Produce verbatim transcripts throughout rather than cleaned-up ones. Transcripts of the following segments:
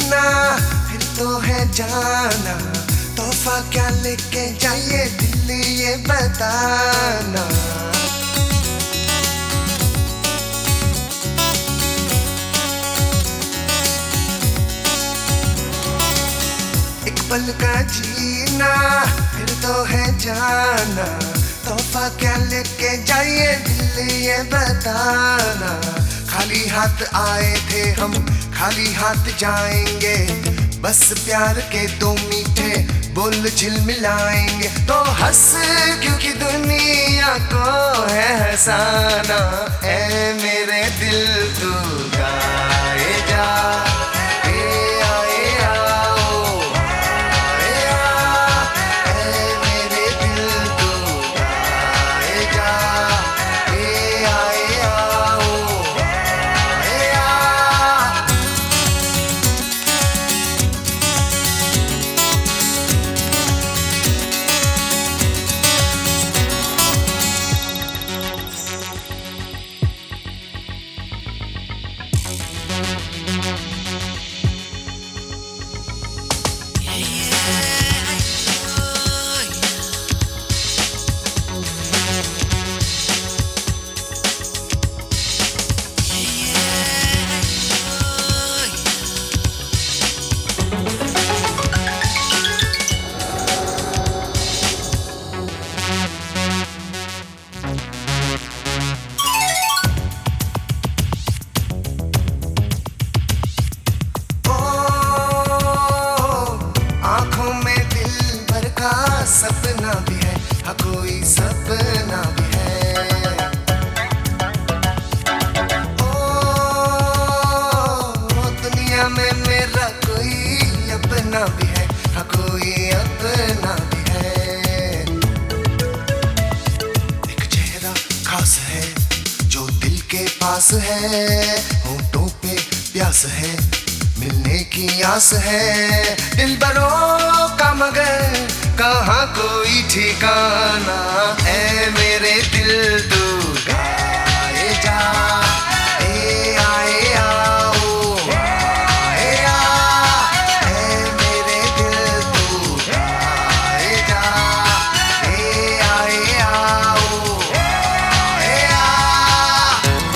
जीना फिर तो है जाना, तोहफा क्या लेके जाइए दिल ये बताना। एक पल का जीना फिर तो है जाना, तोहफा क्या लेके जाइए दिल ये बताना। खाली हाथ आए थे हम खाली हाथ जाएंगे, बस प्यार के दो मीठे बोल झिलमिलाएंगे। तो हंस क्योंकि दुनिया को है हंसाना, ऐ मेरे दिल तू गाए जा। सपना भी है हाँ कोई सपना भी है, ओ दुनिया में मेरा कोई अपना भी है हाँ कोई अपना भी है। एक चेहरा खास है जो दिल के पास है, होंठों पे प्यास है मिलने की आस है। दिल बरों का मगर कहाँ कोई ठिकाना, ऐ मेरे दिल तू गाए जा। ए आए आओ ए आ, ऐ मेरे दिल तू गाए जा। ए आए आओ ए आ।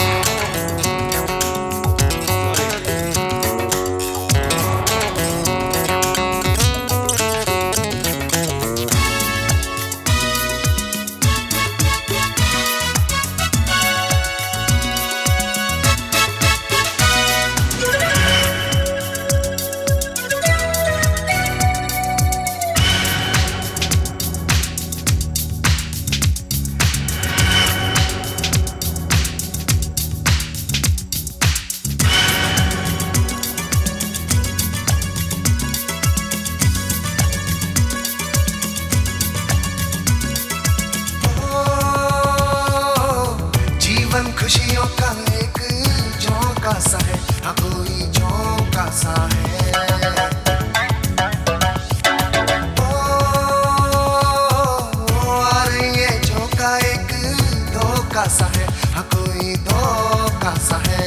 खुशियों का एक झोंका सा है हाँ कोई झोंका सा है। ओ, और ये झोंका एक धोखा सा है हाँ कोई धोखा सा है।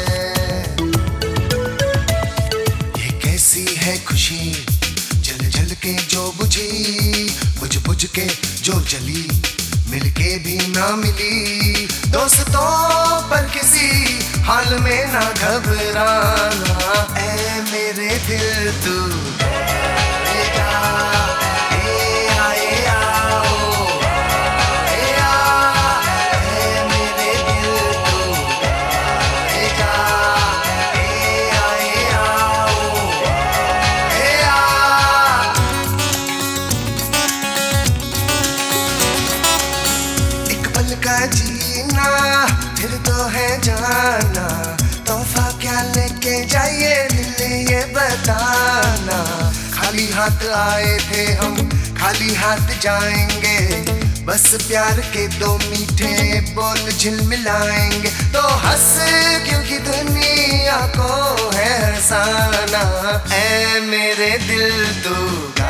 ये कैसी है खुशी जल जल के जो बुझी, बुझ बुझ के जो जली मिलके भी ना मिली। दोस्तों पर किसी हाल में ना घबराना, ऐ मेरे दिल तू गाए जा। ए आए आओ ए आ, ऐ मेरे दिल तू गाए जा। ए आए आओ ए आ। एक पल का जीना फिर तो है जाना, तोहफा क्या लेके जाइए दिल ये बताना। खाली हाथ आए थे हम खाली हाथ जाएंगे, बस प्यार के दो मीठे बोल झिलमिलाएंगे। तो हंस क्योंकि दुनिया को है हंसाना, ऐ मेरे दिल तू